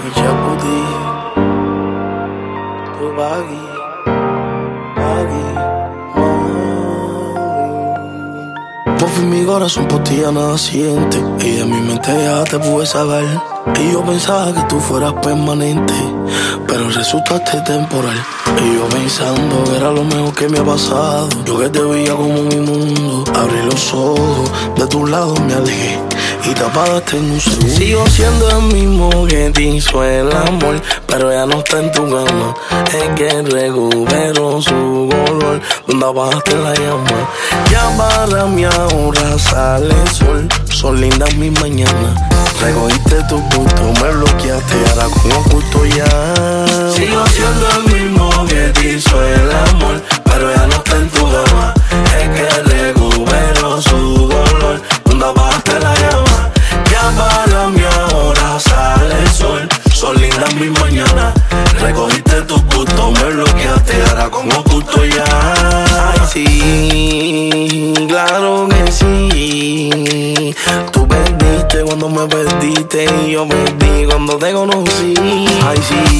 Echaputi, tu baggy, por fin mi corazón por ti ya nada siente. Y de mi mente ya te pude saber. Y yo pensaba que tú fueras permanente, pero resultaste temporal. Y yo pensando que era lo mejor que me ha pasado. Yo que te veía como mi mundo. Abrí los ojos, de tu lado me alejé y te apagaste en un segundo. Sigo siendo el mismo que te hizo el amor, pero ya no está en tu cama. Es que recuperó su color donde apagaste la llama. Ya para mí ahora sale el sol. Son lindas mis mañanas. Recogiste tu gusto, me bloqueaste, ahora con oculto ya. Sigo siendo el mismo que te hizo el amor, pero ya no está en tu cama. Es que recuperó su dolor cuando apagaste la llama. Ya para mí ahora sale el sol. Son lindas mis mañanas. Recogiste tu gusto, me bloqueaste, ahora con oculto ya. Ay, sí, claro que sí. Tú perdiste cuando me perdiste y yo perdí cuando te conocí. Ay,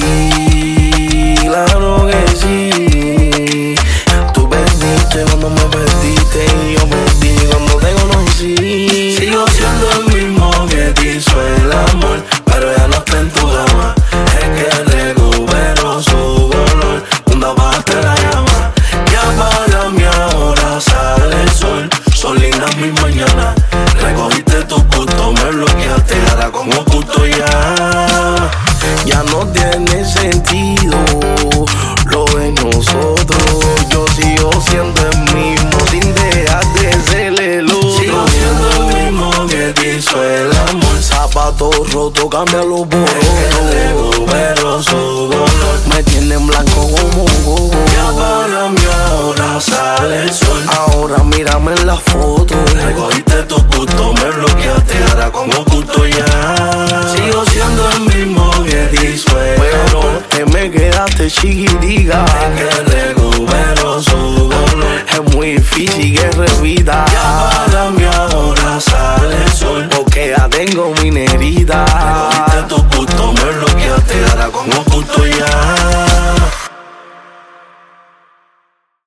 sí, claro que sí. Tú perdiste cuando me perdiste y yo perdí cuando te conocí. Sigo siendo el mismo que te hizo el amor, pero ya no está en tu cama. Es que recuperó su dolor cuando apagaste la llama. Ya para mí ahora sale el sol. Son lindas mis mañanas. Recogiste tu gusto, me bloqueaste, ahora con oculto ya. Ya no tiene sentido lo de nosotros. Yo sigo siendo el mismo sin dejar de ser el otro. Sigo siendo el mismo que te hizo el amor. Zapatos rotos, cámbialo por otro. Pero su dolor me tiene en blanco como gogo. Ya para mí ahora sale el sol. Ahora mírame en la foto. Recogiste tu gusto, me bloqueaste, ahora con oculto ya. Sigo siendo el mismo que te hizo el amor, que me quedaste chiquitica. Es que recupero su dolor. Es muy difícil que revita.